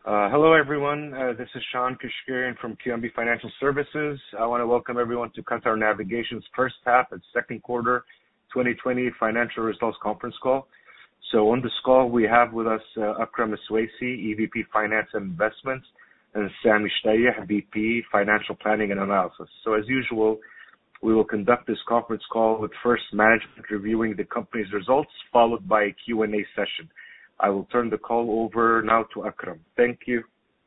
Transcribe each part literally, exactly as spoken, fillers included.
Uh, hello, everyone. Uh, this is Sean Kashkarian from Q M B Financial Services. I want to welcome everyone to Qatar Navigation's first half and second quarter twenty twenty financial results conference call. So on this call, we have with us uh, Akram Aswaisi, E V P Finance and Investments, and Sami Shtayeh, V P Financial Planning and Analysis. So as usual, we will conduct this conference call with first management reviewing the company's results, followed by a Q and A session. I will turn the call over now to Akram. Thank you.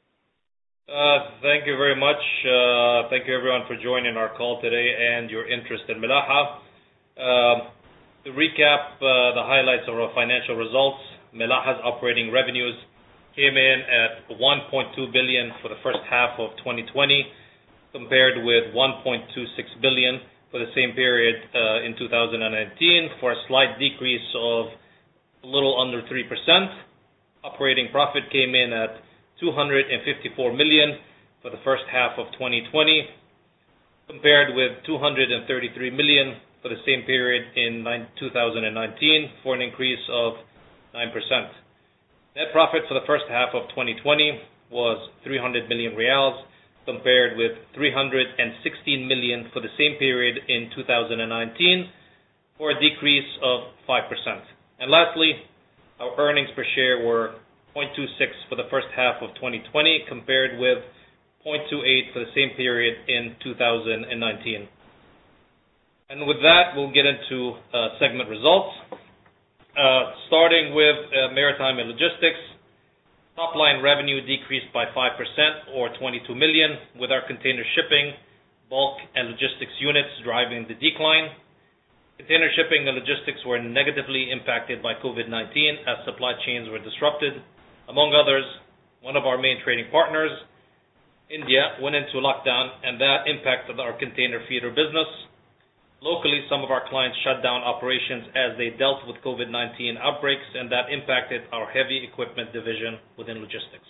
Uh, thank you very much. Uh, thank you everyone for joining our call today and your interest in Milaha. Uh, to recap uh, the highlights of our financial results, Milaha's operating revenues came in at one point two billion dollars for the first half of twenty twenty, compared with one point two six billion dollars for the same period uh, in two thousand nineteen, for a slight decrease of a little under three percent. Operating profit came in at two hundred fifty-four million dollars for the first half of twenty twenty, compared with two hundred thirty-three million dollars for the same period in two thousand nineteen, for an increase of nine percent. Net profit for the first half of twenty twenty was three hundred million riyals, compared with three hundred sixteen million for the same period in two thousand nineteen, for a decrease of five percent. And lastly, our earnings per share were zero point two six for the first half of twenty twenty, compared with zero point two eight for the same period in two thousand nineteen. And with that, we'll get into uh, segment results. Uh, starting with uh, Maritime and Logistics, top-line revenue decreased by five percent, or twenty-two million dollars, with our container shipping, bulk, and logistics units driving the decline. Container shipping and logistics were negatively impacted by COVID nineteen as supply chains were disrupted. Among others, one of our main trading partners, India, went into lockdown, and that impacted our container feeder business. Locally, some of our clients shut down operations as they dealt with COVID nineteen outbreaks, and that impacted our heavy equipment division within logistics.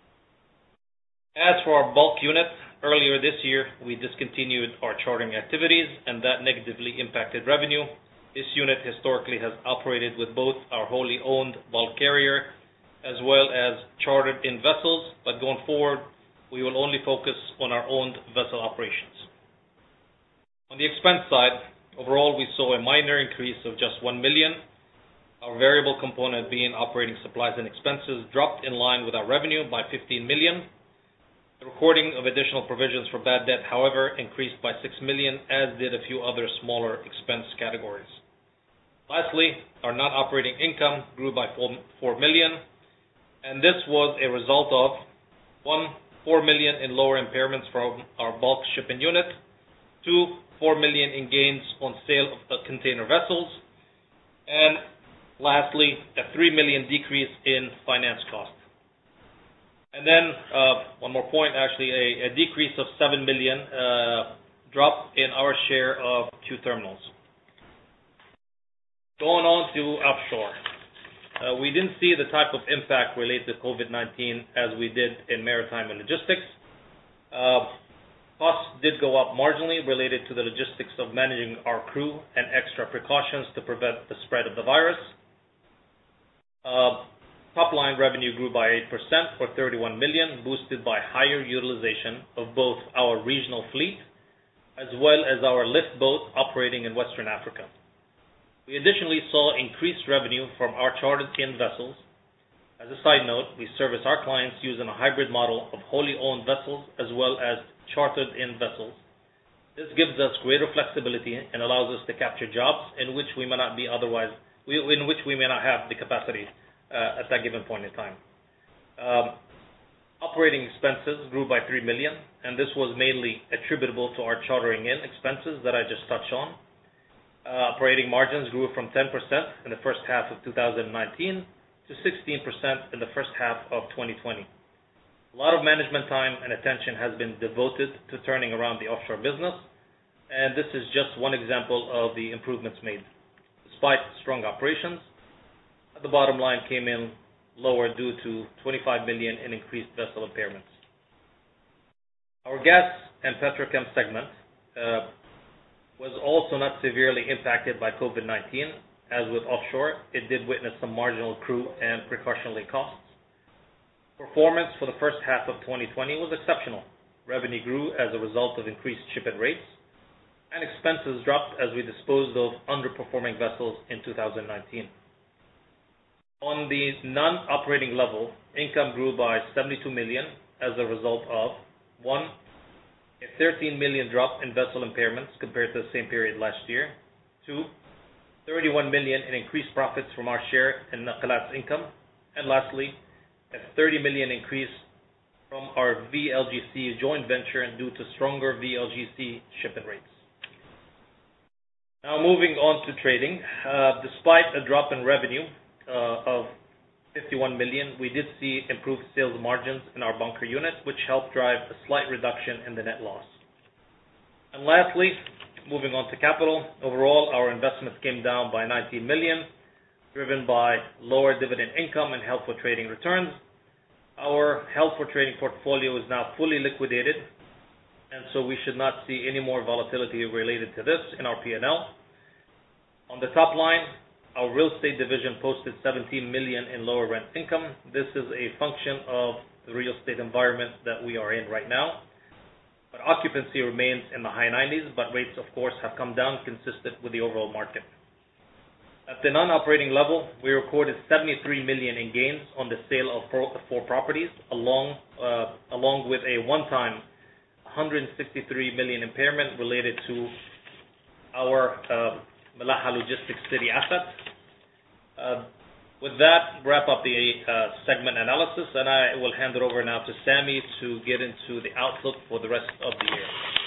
As for our bulk unit, earlier this year, we discontinued our chartering activities, and that negatively impacted revenue. This unit historically has operated with both our wholly owned bulk carrier as well as chartered in vessels, but going forward, we will only focus on our owned vessel operations. On the expense side, overall, we saw a minor increase of just one million dollars. Our variable component, being operating supplies and expenses, dropped in line with our revenue by fifteen million dollars. The recording of additional provisions for bad debt, however, increased by six million dollars, as did a few other smaller expense categories. Lastly, our non-operating income grew by four million dollars, and this was a result of one, four million dollars in lower impairments from our bulk shipping unit, two, four million dollars in gains on sale of container vessels, and lastly, a three million dollars decrease in finance costs. And then, uh, one more point, actually, a, a decrease of seven million dollars uh, drop in our share of Q-Terminals. Going on to offshore. Uh, we didn't see the type of impact related to COVID nineteen as we did in Maritime and Logistics. Uh, costs did go up marginally related to the logistics of managing our crew and extra precautions to prevent the spread of the virus. Uh, Top-line revenue grew by eight percent, or thirty-one million dollars, boosted by higher utilization of both our regional fleet as well as our lift boat operating in Western Africa. We additionally saw increased revenue from our chartered-in vessels. As a side note, we service our clients using a hybrid model of wholly owned vessels as well as chartered-in vessels. This gives us greater flexibility and allows us to capture jobs in which we may not be otherwise, in which we may not have the capacity Uh, at that given point in time. Um, operating expenses grew by three million dollars, and this was mainly attributable to our chartering in expenses that I just touched on. Uh, operating margins grew from ten percent in the first half of two thousand nineteen to sixteen percent in the first half of twenty twenty. A lot of management time and attention has been devoted to turning around the offshore business, and this is just one example of the improvements made. Despite strong operations, the bottom line came in lower due to twenty-five million dollars in increased vessel impairments. Our gas and petrochem segment uh, was also not severely impacted by COVID nineteen. As with offshore, it did witness some marginal crew and precautionary costs. Performance for the first half of twenty twenty was exceptional. Revenue grew as a result of increased shipment rates, and expenses dropped as we disposed of underperforming vessels in two thousand nineteen. On the non-operating level, income grew by seventy-two million dollars as a result of one. A thirteen million dollars drop in vessel impairments compared to the same period last year. Two. thirty-one million dollars in increased profits from our share in Nakilat's income. And lastly, a thirty million dollars increase from our V L G C joint venture due to stronger V L G C shipment rates. Now moving on to trading. Uh, despite a drop in revenue uh, of fifty-one million dollars, we did see improved sales margins in our bunker unit, which helped drive a slight reduction in the net loss. And lastly, moving on to capital. Overall, our investments came down by nineteen million dollars, driven by lower dividend income and held for trading returns. Our held for trading portfolio is now fully liquidated, and so we should not see any more volatility related to this in our P and L. On the top line, our real estate division posted seventeen million dollars in lower rent income. This is a function of the real estate environment that we are in right now. But occupancy remains in the high nineties, but rates, of course, have come down consistent with the overall market. At the non-operating level, we recorded seventy-three million dollars in gains on the sale of four, four properties, along uh, along with a one-time one hundred sixty-three million dollars impairment related to our uh, Milaha Logistics City assets. Uh, with that, wrap up the uh, segment analysis, and I will hand it over now to Sami to get into the outlook for the rest of the year.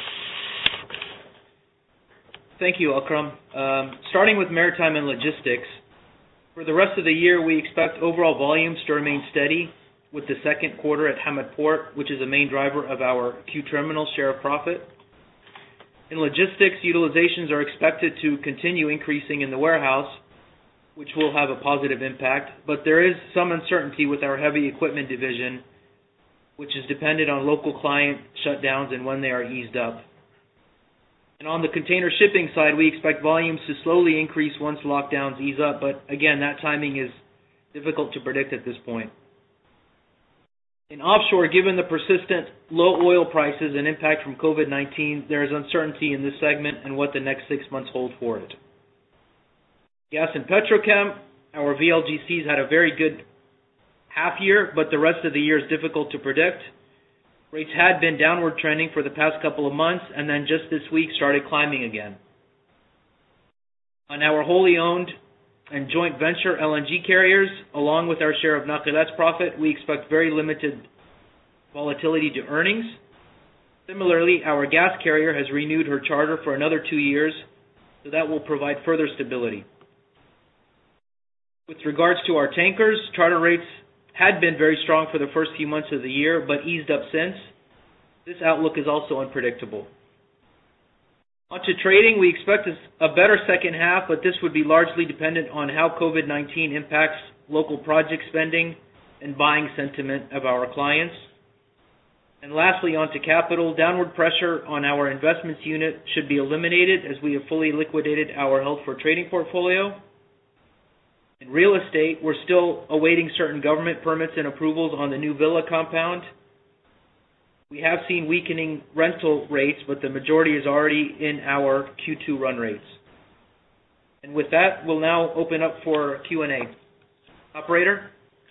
Thank you, Akram. Um, starting with maritime and logistics, for the rest of the year, we expect overall volumes to remain steady with the second quarter at Hamad Port, which is a main driver of our Q Terminal share of profit. In logistics, utilizations are expected to continue increasing in the warehouse, which will have a positive impact, but there is some uncertainty with our heavy equipment division, which is dependent on local client shutdowns and when they are eased up. And on the container shipping side, we expect volumes to slowly increase once lockdowns ease up, but again, that timing is difficult to predict at this point. In offshore, given the persistent low oil prices and impact from COVID nineteen, there is uncertainty in this segment and what the next six months hold for it. Gas and Petrochem, our V L G Cs had a very good half year, but the rest of the year is difficult to predict. Rates had been downward trending for the past couple of months, and then just this week started climbing again. On our wholly owned and joint venture L N G carriers, along with our share of Nakilat's profit, we expect very limited volatility to earnings. Similarly, our gas carrier has renewed her charter for another two years, so that will provide further stability. With regards to our tankers, charter rates had been very strong for the first few months of the year, but eased up since. This outlook is also unpredictable. On to trading, we expect a better second half, but this would be largely dependent on how COVID nineteen impacts local project spending and buying sentiment of our clients. And lastly, on to capital, downward pressure on our investments unit should be eliminated as we have fully liquidated our held for trading portfolio. In real estate, we're still awaiting certain government permits and approvals on the new villa compound. We have seen weakening rental rates, but the majority is already in our Q two run rates. And with that, we'll now open up for Q and A. Operator?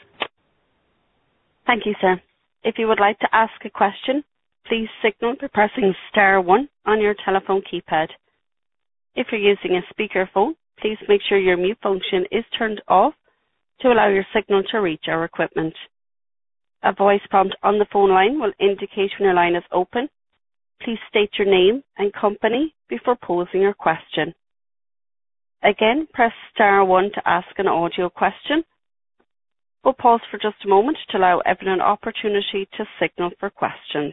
Thank you, sir. If you would like to ask a question, please signal by pressing star one on your telephone keypad. If you're using a speakerphone, please make sure your mute function is turned off to allow your signal to reach our equipment. A voice prompt on the phone line will indicate when your line is open. Please state your name and company before posing your question. Again, press star one to ask an audio question. We'll pause for just a moment to allow everyone an opportunity to signal for questions.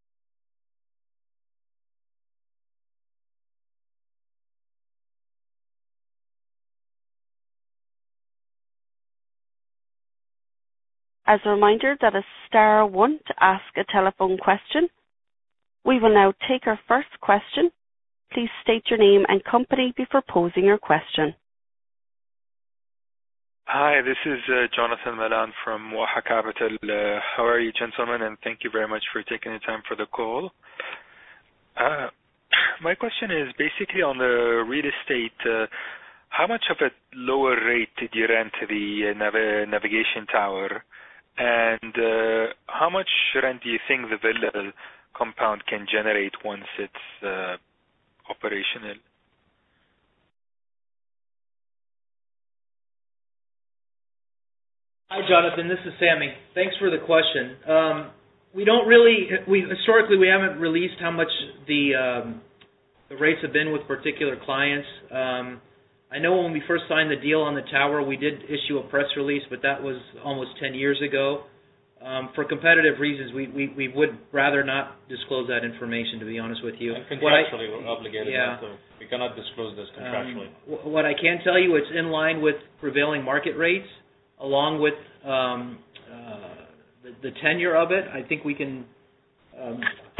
As a reminder, that is star one to ask a telephone question. We will now take our first question. Please state your name and company before posing your question. Hi, this is uh, Jonathan Malan from Waha Capital. Uh, how are you, gentlemen? And thank you very much for taking the time for the call. Uh, my question is basically on the real estate. Uh, how much of a lower rate did you rent the uh, nav- navigation tower? And uh, how much rent do you think the villa compound can generate once it's uh, operational? Hi, Jonathan. This is Sammy. Thanks for the question. Um, we don't really, we historically we haven't released how much the um, the rates have been with particular clients. Um, I know when we first signed the deal on the tower, we did issue a press release, but that was almost ten years ago. Um, for competitive reasons, we, we, we would rather not disclose that information, to be honest with you. And contractually, I, we're obligated yeah. not to. We cannot disclose this contractually. Um, what I can tell you, it's in line with prevailing market rates, along with um, uh, the, the tenure of it. I think we can... Um,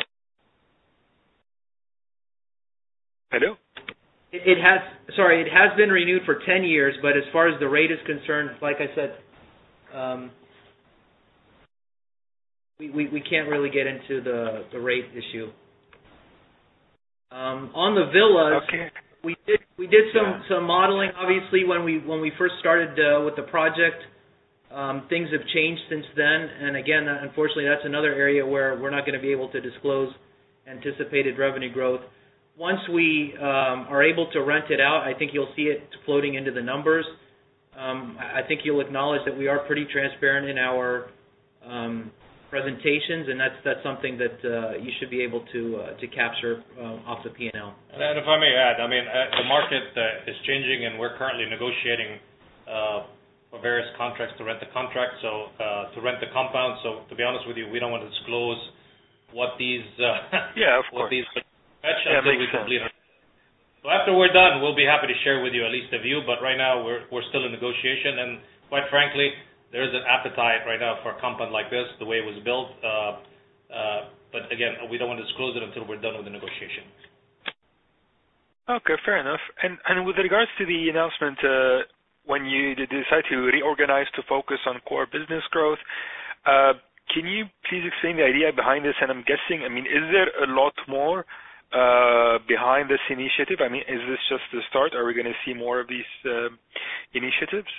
Hello? It, it has, sorry, it has been renewed for ten years, but as far as the rate is concerned, like I said, um, we, we, we can't really get into the, the rate issue. Um, on the villas, okay. we did we did some, yeah. some modeling. Obviously, when we when we first started uh, with the project, um, things have changed since then. And again, unfortunately, that's another area where we're not going to be able to disclose anticipated revenue growth. Once we um, are able to rent it out, I think you'll see it floating into the numbers. Um, I think you'll acknowledge that we are pretty transparent in our um, presentations, and that's that's something that uh, you should be able to uh, to capture uh, off the P and L. And if I may add, I mean, uh, the market uh, is changing, and we're currently negotiating uh, for various contracts to rent the contract, so uh, to rent the compound. So to be honest with you, we don't want to disclose what these uh, yeah, of what course. these fetch yeah, until we complete it. So after we're done, we'll be happy to share with you at least a view. But right now, we're we're still in negotiation, and quite frankly, there is an appetite right now for a compound like this, the way it was built. Uh, uh, but again, we don't want to disclose it until we're done with the negotiation. Okay, fair enough. And and with regards to the announcement, uh, when you decide to reorganize to focus on core business growth, uh, can you please explain the idea behind this? And I'm guessing, I mean, is there a lot more uh, behind this initiative? I mean, is this just the start? Are we going to see more of these uh, initiatives?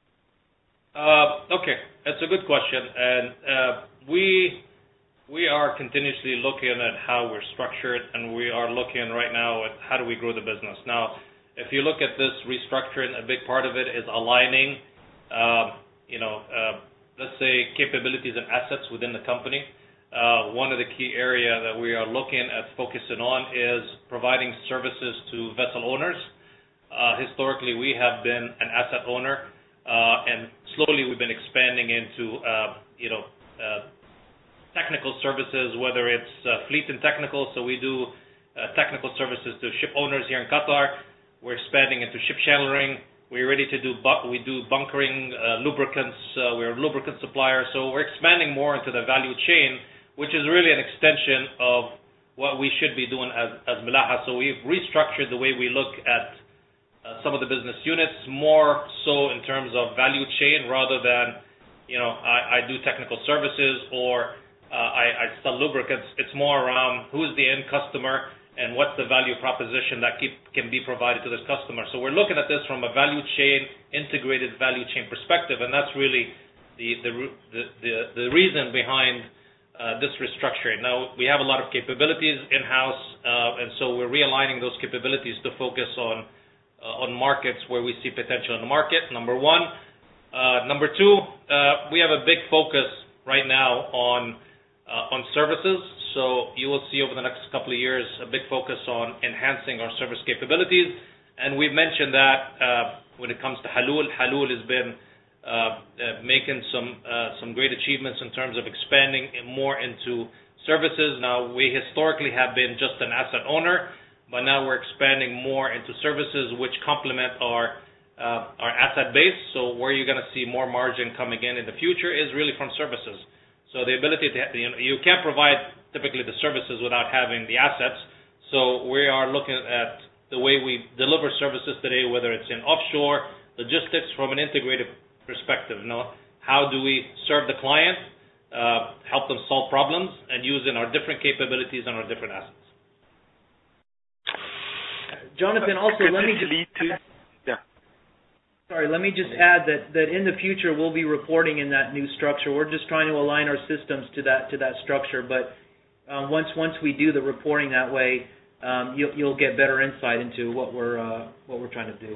Uh, okay, that's a good question, and uh, we we are continuously looking at how we're structured, and we are looking right now at how do we grow the business. Now, if you look at this restructuring, a big part of it is aligning, uh, you know, uh, let's say capabilities and assets within the company. Uh, one of the key area that we are looking at focusing on is providing services to vessel owners. Uh, historically, we have been an asset owner. Uh, and slowly we've been expanding into, uh, you know, uh, technical services, whether it's uh, fleet and technical. So we do uh, technical services to ship owners here in Qatar. We're expanding into ship chandlering. We're ready to do bu- we do bunkering, uh, lubricants. Uh, we're a lubricant supplier. So we're expanding more into the value chain, which is really an extension of what we should be doing as, as Milaha. So we've restructured the way we look at Uh, some of the business units, more so in terms of value chain rather than, you know, I, I do technical services or uh, I, I sell lubricants. It's more around who's the end customer and what's the value proposition that keep, can be provided to this customer. So we're looking at this from a value chain, integrated value chain perspective, and that's really the the the, the, the reason behind uh, this restructuring. Now, we have a lot of capabilities in-house, uh, and so we're realigning those capabilities to focus on Uh, on markets where we see potential in the market, number one. Uh, number two, uh, we have a big focus right now on uh, on services. So you will see over the next couple of years a big focus on enhancing our service capabilities. And we've mentioned that uh, when it comes to Halul, Halul has been uh, uh, making some uh, some great achievements in terms of expanding more into services. Now, we historically have been just an asset owner, but now we're expanding more into services which complement our uh, our asset base. So where you're going to see more margin coming in in the future is really from services. So the ability to, you know, you can't provide typically the services without having the assets. So we are looking at the way we deliver services today, whether it's in offshore, logistics from an integrated perspective. You know, how do we serve the client, uh, help them solve problems, and using our different capabilities and our different assets. Jonathan, also let me just lead to, yeah. Sorry, let me just add that, that in the future we'll be reporting in that new structure. We're just trying to align our systems to that to that structure. But uh, once once we do the reporting that way, um, you'll you'll get better insight into what we're uh, what we're trying to do.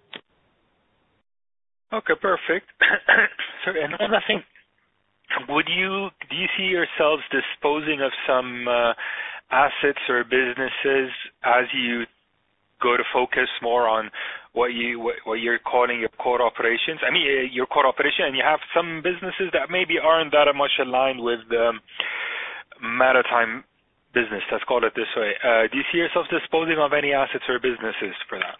Okay, perfect. So another thing, would you do you see yourselves disposing of some uh, assets or businesses as you go to focus more on what you what, what you're calling your core operations? I mean, uh, your core operation, and you have some businesses that maybe aren't that much aligned with um, maritime business. Let's call it this way. Uh, do you see yourselves disposing of any assets or businesses for that?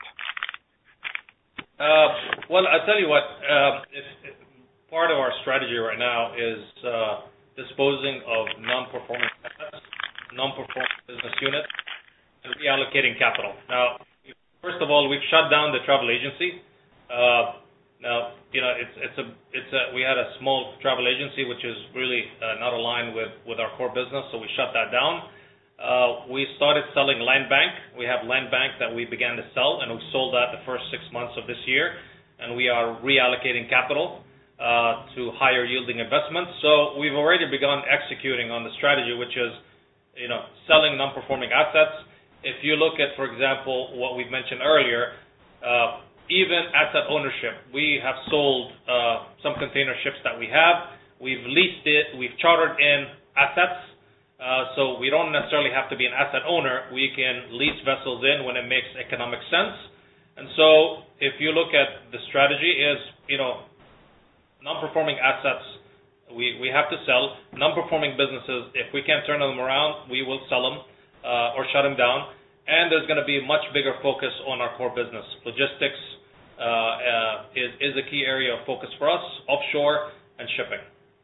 Uh, well, I'll tell you what. Uh, if, if part of our strategy right now is uh, disposing of non-performing assets, non-performing business units, and reallocating capital. Now, first of all, we've shut down the travel agency. Uh, now, you know, it's it's a it's a we had a small travel agency which is really uh, not aligned with with our core business, so we shut that down. Uh, we started selling land bank. We have land bank that we began to sell, and we sold that the first six months of this year, and we are reallocating capital uh, to higher yielding investments. So we've already begun executing on the strategy, which is, you know, selling non-performing assets. If you look at, for example, what we've mentioned earlier, uh, even asset ownership, we have sold uh, some container ships that we have. We've leased it. We've chartered in assets. Uh, so we don't necessarily have to be an asset owner. We can lease vessels in when it makes economic sense. And so if you look at the strategy is, you know, non-performing assets, we, we have to sell. Non-performing businesses, if we can't turn them around, we will sell them uh, or shut them down. And there's going to be a much bigger focus on our core business. Logistics uh, uh, is, is a key area of focus for us, offshore and shipping.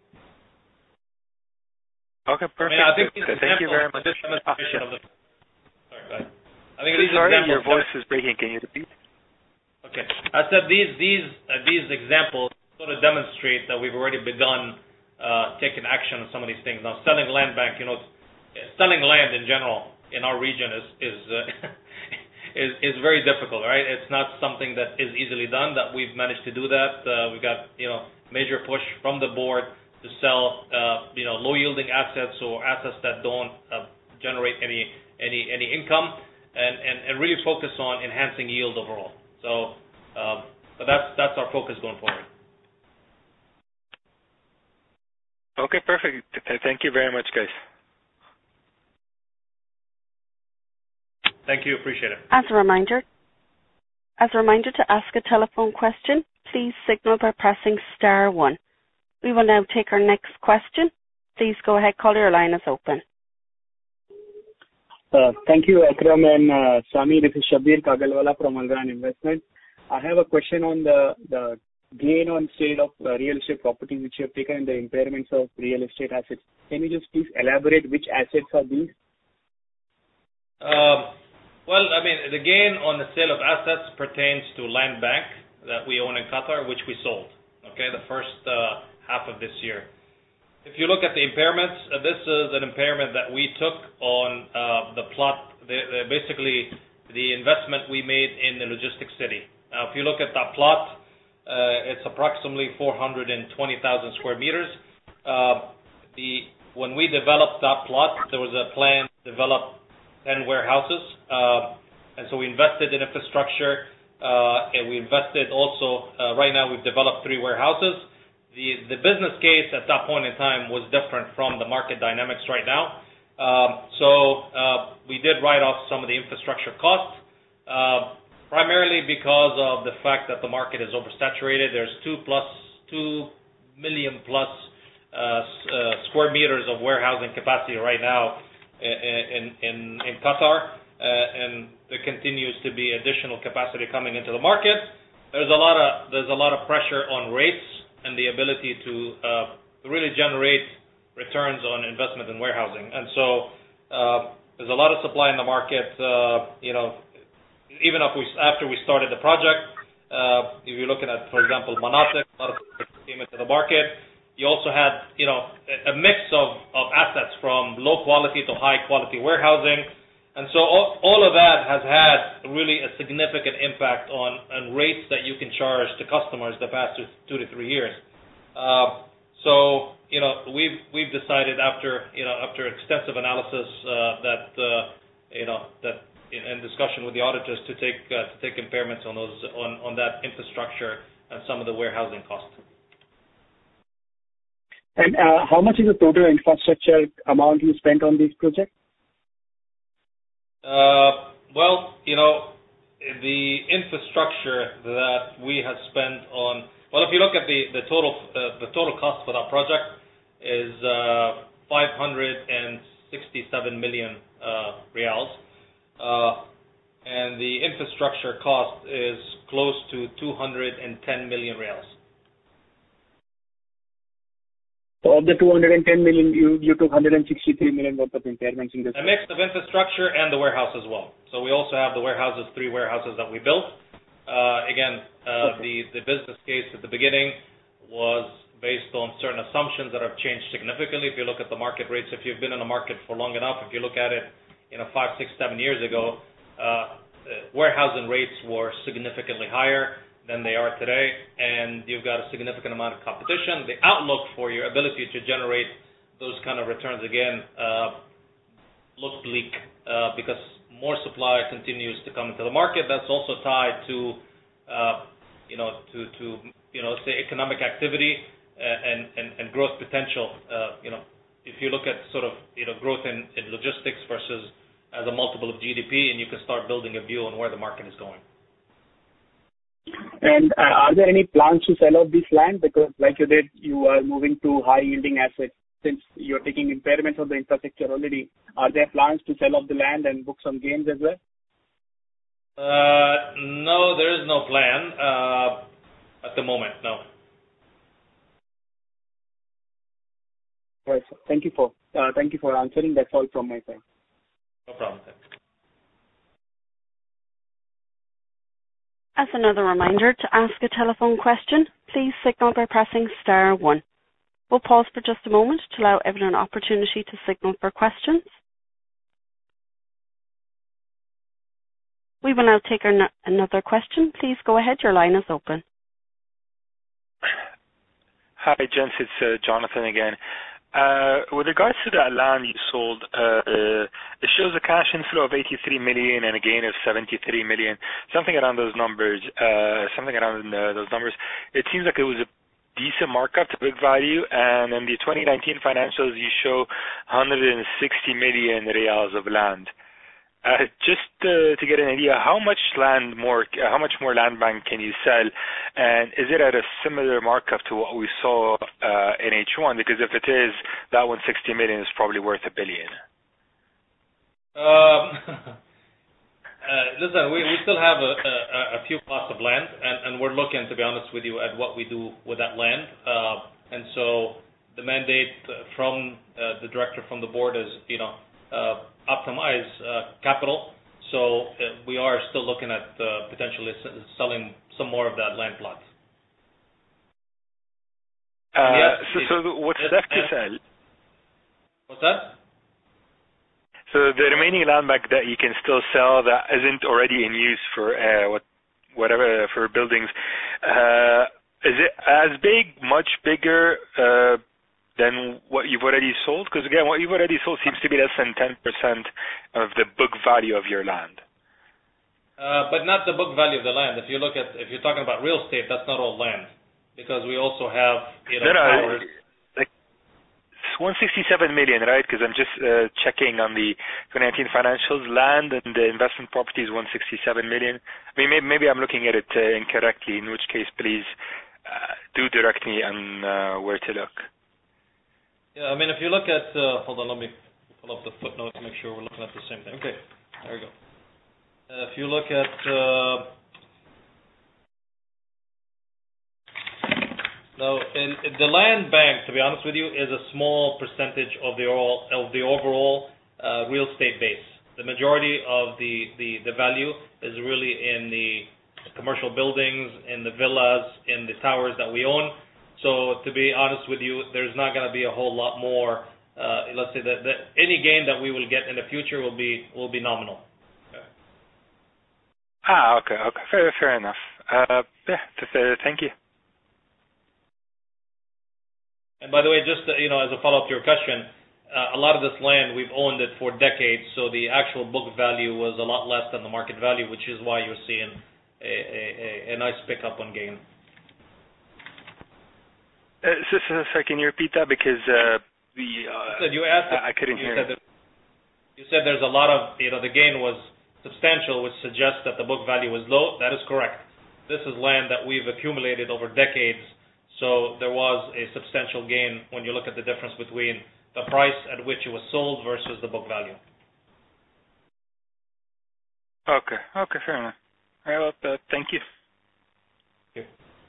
Okay, perfect. I mean, I think Thank you very much. Ah, yeah. of the, sorry, go ahead. I think these sorry, examples, your voice is breaking. Can you repeat? Okay. I said these these uh, these examples sort of demonstrate that we've already begun uh, taking action on some of these things. Now, selling land bank, you know, selling land in general in our region is is uh, is is very difficult, right? It's not something that is easily done. That we've managed to do that. Uh, we've got, you know, major push from the board to sell, uh, you know, low-yielding assets or assets that don't uh, generate any any any income, and, and, and really focus on enhancing yield overall. So, um, but that's that's our focus going forward. Okay, perfect. Thank you very much, guys. Thank you. Appreciate it. As a reminder, as a reminder to ask a telephone question, please signal by pressing star one. We will now take our next question. Please go ahead, caller, your line is open. Uh, thank you, Akram and uh, Sami. This is Shabir Kagalwala from Alran Investment. I have a question on the, the gain on sale of uh, real estate properties which you have taken in the impairments of real estate assets. Can you just please elaborate which assets are these? Um, well, I mean, the gain on the sale of assets pertains to land bank that we own in Qatar, which we sold. Okay, the first uh, half of this year. If you look at the impairments, uh, this is an impairment that we took on uh, the plot, the, the, basically the investment we made in the logistics city. Now, if you look at that plot, uh, it's approximately four hundred twenty thousand square meters. Uh, the when we developed that plot, there was a plan to develop ten warehouses, uh, and so we invested in infrastructure, uh, and we invested also. Uh, right now, we've developed three warehouses. The the business case at that point in time was different from the market dynamics right now. Um, so uh, we did write off some of the infrastructure costs, uh, primarily because of the fact that the market is oversaturated. There's two plus two million plus uh, uh, square meters of warehousing capacity right now in in in Qatar, uh, and there continues to be additional capacity coming into the market. There's a lot of there's a lot of pressure on rates and the ability to uh, really generate returns on investment in warehousing. And so uh, there's a lot of supply in the market. Uh, you know, even if we, after we started the project, Uh, if you're looking at, for example, Manatik, a lot of people came into the market. You also had, you know, a mix of, of assets from low quality to high quality warehousing. And so all, all of that has had really a significant impact on, on rates that you can charge to customers the past two, two to three years. Uh, so, you know, we've we've decided after, you know, after extensive analysis uh, that, uh, you know, that in, in discussion with the auditors to take uh, to take impairments on those on, on that infrastructure and some of the warehousing costs. And uh, how much is the total infrastructure amount you spent on this project? Uh, well, you know, the infrastructure that we have spent on. Well, if you look at the the total uh, the total cost for that project is uh, five hundred sixty-seven million uh, reals, uh, and the infrastructure cost is close to two hundred ten million reals. So of the two hundred ten million, you, you took one hundred sixty-three million worth of impairments in this. A mix of infrastructure and the warehouse as well. So we also have the warehouses, three warehouses that we built. Uh, again, uh, okay. the, the business case at the beginning was based on certain assumptions that have changed significantly. If you look at the market rates, if you've been in the market for long enough, if you look at it, you know, five, six, seven years ago, uh, warehousing rates were significantly higher than they are today, and you've got a significant amount of competition. The outlook for your ability to generate those kind of returns again uh, look bleak uh, because more supply continues to come into the market. That's also tied to, uh, you know, to, to you know, say economic activity and, and, and growth potential. Uh, you know, if you look at sort of, you know, growth in, in logistics versus as a multiple of G D P, and you can start building a view on where the market is going. And uh, are there any plans to sell off this land? Because like you did, you are moving to high-yielding assets. Since you're taking impairments of the infrastructure already, are there plans to sell off the land and book some gains as well? Uh, no, there is no plan uh, at the moment, no. All right, sir. Thank you for, uh, thank you for answering. That's all from my side. No problem. Thanks. As another reminder, to ask a telephone question, please signal by pressing star one. We'll pause for just a moment to allow everyone an opportunity to signal for questions. We will now take our n- another question. Please go ahead. Your line is open. Hi, gents. It's uh, Jonathan again. Uh, with regards to that land you sold, uh, uh, it shows a cash inflow of eighty-three million and a gain of seventy-three million, something around those numbers. Uh, something around uh, those numbers. It seems like it was a decent markup to book value, and in the twenty nineteen financials you show one hundred sixty million reals of land. Uh, just uh, to get an idea, how much land more, uh, how much more land bank can you sell, and is it at a similar markup to what we saw uh, in H one? Because if it is, that one hundred sixty million is probably worth a billion. Um, uh, listen, we, we still have a, a, a few plots of land, and, and we're looking, to be honest with you, at what we do with that land. Uh, and so the mandate from uh, the director, from the board, is, you know, uh, optimize uh, capital. So uh, we are still looking at uh, potentially s- selling some more of that land plot. Uh, yes, so, it, so what's it, left to uh, sell? What's that? So the remaining land bank that you can still sell that isn't already in use for uh, what, whatever for buildings, uh, is it as big, much bigger uh, than what you've already sold? Because again, what you've already sold seems to be less than ten percent of the book value of your land. Uh, but not the book value of the land. If you look at, if you're talking about real estate, that's not all land, because we also have, you know, no, no, towers. like one hundred sixty-seven million, right? Because I'm just uh, checking on the twenty nineteen financials. Land and the investment property is one hundred sixty-seven million. I mean, maybe, maybe I'm looking at it uh, incorrectly. In which case, please uh, do direct me on uh, where to look. Yeah, I mean, if you look at, uh, hold on, let me pull up the footnote to make sure we're looking at the same thing. Okay, there we go. Uh, if you look at, uh, no, in, in the land bank, to be honest with you, is a small percentage of the overall, of the overall uh, real estate base. The majority of the, the, the value is really in the commercial buildings, in the villas, in the towers that we own. So to be honest with you, there's not going to be a whole lot more. Uh, let's say that, that any gain that we will get in the future will be will be nominal. Okay. Ah, okay, okay, fair, fair enough. Uh, yeah, just, uh, thank you. And by the way, just uh, you know, as a follow-up to your question, uh, a lot of this land we've owned it for decades, so the actual book value was a lot less than the market value, which is why you're seeing a, a, a nice pickup on gain. Uh, so, so, so can you repeat that, because uh, the uh, you asked I, I couldn't you hear. Said that, you said there's a lot of, you know, the gain was substantial, which suggests that the book value was low. That is correct. This is land that we've accumulated over decades, so there was a substantial gain when you look at the difference between the price at which it was sold versus the book value. Okay, okay, fair enough. All right, well, uh, thank you. Thank you.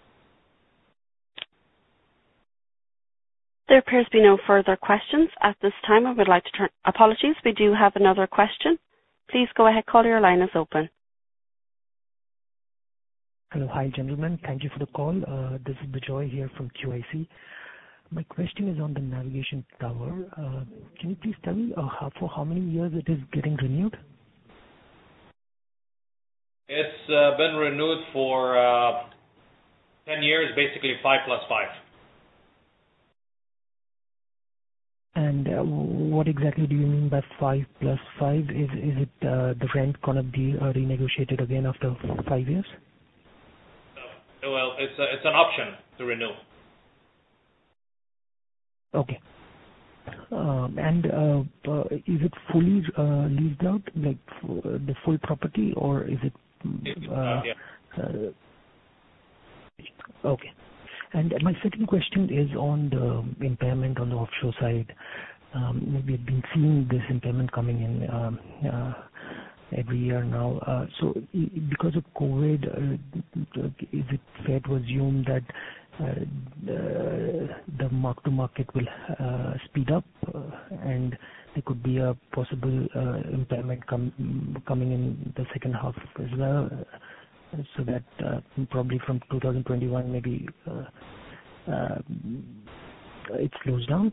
There appears to be no further questions. At this time, I would like to turn... Apologies, we do have another question. Please go ahead, caller, your line is open. Hello, hi gentlemen. Thank you for the call. Uh, this is Bijoy here from Q I C. My question is on the navigation tower. Uh, can you please tell me uh, how, for how many years it is getting renewed? It's uh, been renewed for uh, ten years, basically five plus five. And uh, what exactly do you mean by five plus five? Is is it uh, the rent gonna be uh, renegotiated again after five years? Uh, well, it's a, it's an option to renew. Okay. Um, and uh, uh, is it fully uh, leased out, like f- the full property, or is it? Uh, uh, yeah. uh, okay. And my second question is on the impairment on the offshore side. Um, we've been seeing this impairment coming in um, uh, every year now. Uh, so because of COVID, uh, is it fair to assume that uh, the, the mark-to-market will uh, speed up uh, and there could be a possible uh, impairment com- coming in the second half as well? So that uh, probably from two thousand twenty-one, maybe uh, uh, it slows down?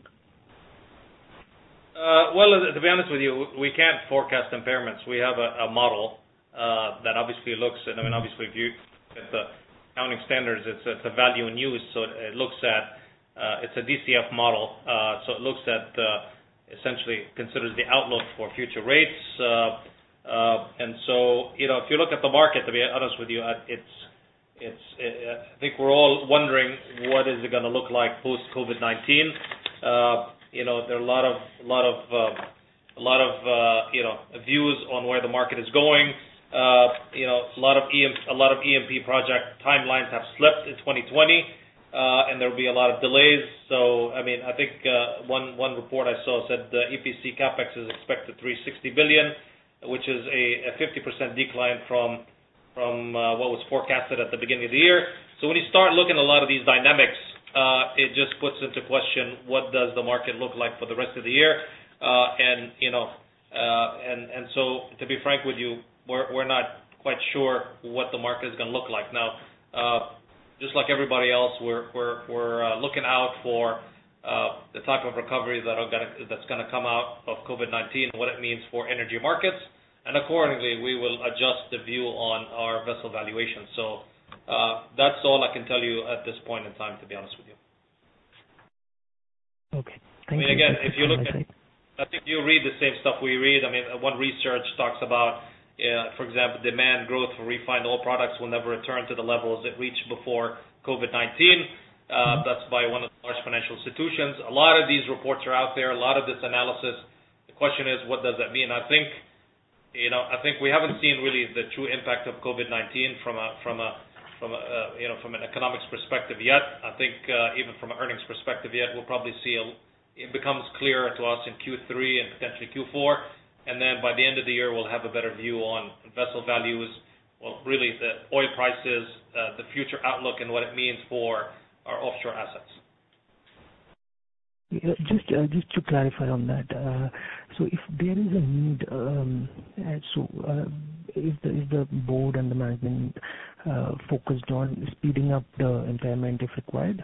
Uh, well, to be honest with you, we can't forecast impairments. We have a, a model uh, that obviously looks, and I mean, obviously, if you at the accounting standards, it's, it's a value in use, so it looks at, uh, it's a D C F model, uh, so it looks at, uh, essentially considers the outlook for future rates. Uh, Uh, and so, you know, if you look at the market, to be honest with you, it's, it's. Uh, I think we're all wondering what is it going to look like post COVID nineteen. Uh, you know, there are a lot of, a lot of, uh, a lot of, uh, you know, views on where the market is going. Uh, you know, a lot of E M, a lot of E M P project timelines have slipped in twenty twenty, uh, and there will be a lot of delays. So, I mean, I think uh, one one report I saw said the E P C capex is expected three hundred sixty billion dollars. Which is a, a fifty percent decline from from uh, what was forecasted at the beginning of the year. So when you start looking at a lot of these dynamics, uh, it just puts into question what does the market look like for the rest of the year. Uh, and you know, uh, and and so to be frank with you, we're we're not quite sure what the market is going to look like now. Uh, just like everybody else, we're we're we're uh, looking out for Uh, the type of recovery that are gonna, that's going to come out of COVID nineteen, what it means for energy markets, and accordingly we will adjust the view on our vessel valuation. So uh, that's all I can tell you at this point in time, to be honest with you. Okay. Thank I mean, you. again, That's if you look at, side. I think you read the same stuff we read. I mean, one research talks about, uh, for example, demand growth for refined oil products will never return to the levels it reached before COVID nineteen. Uh, that's by one of the large financial institutions. A lot of these reports are out there, a lot of this analysis. The question is, what does that mean? I think, you know, I think we haven't seen really the true impact of COVID nineteen from a, from a, from a, uh, you know, from an economics perspective yet. I think uh, even from an earnings perspective yet, we'll probably see a, it becomes clearer to us in Q three and potentially Q four. And then by the end of the year, we'll have a better view on vessel values, well, really the oil prices, uh, the future outlook and what it means for our offshore assets. Yeah, just uh, just to clarify on that, uh, so if there is a need, um, uh, so uh, is the is the board and the management uh, focused on speeding up the impairment if required?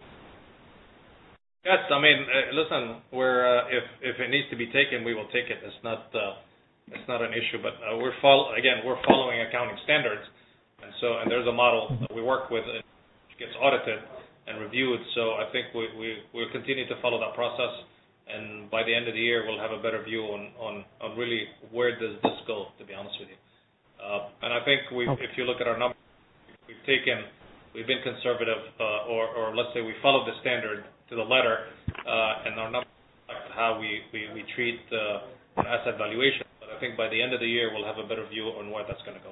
Yes, I mean, uh, listen, we're uh, if if it needs to be taken, we will take it. It's not uh, it's not an issue, but uh, we're follow again we're following accounting standards, and so and there's a model that we work with which gets audited and reviewed. So I think we we we'll continue to follow that process, and by the end of the year we'll have a better view on on, on really where does this go. To be honest with you, uh, and I think we okay. if you look at our numbers, we've taken we've been conservative, uh, or or let's say we followed the standard to the letter, uh, and our numbers reflect how we, we, we treat uh, an asset valuation. But I think by the end of the year, we'll have a better view on where that's going to go.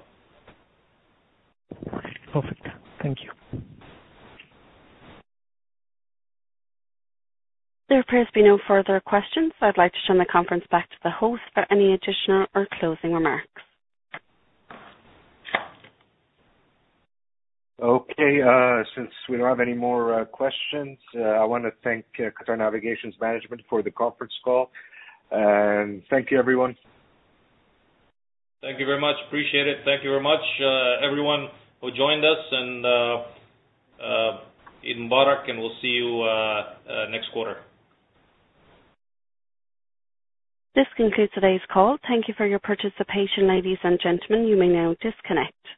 Perfect. Thank you. There appears to be no further questions. I'd like to turn the conference back to the host for any additional or closing remarks. Okay, uh, since we don't have any more uh, questions, uh, I want to thank uh, Qatar Navigation's management for the conference call, and thank you, everyone. Thank you very much. Appreciate it. Thank you very much, uh, everyone who joined us, and uh, uh, Eid Mubarak, and we'll see you uh, uh, next quarter. This concludes today's call. Thank you for your participation, ladies and gentlemen. You may now disconnect.